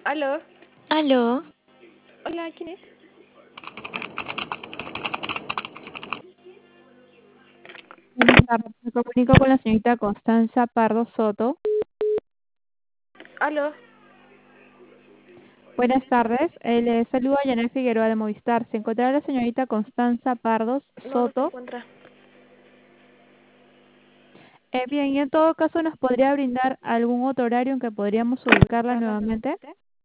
Aló, Aló, hola, ¿quién es? Buenas tardes, me comunico con la señorita Constanza Pardo Soto. Aló, Buenas tardes, le saluda Yanel Figueroa de Movistar. ¿Se encontrará la señorita Constanza Pardo no se Soto? encuentra. Bien, y en todo caso, ¿nos podría brindar algún otro horario en que podríamos ubicarla nuevamente?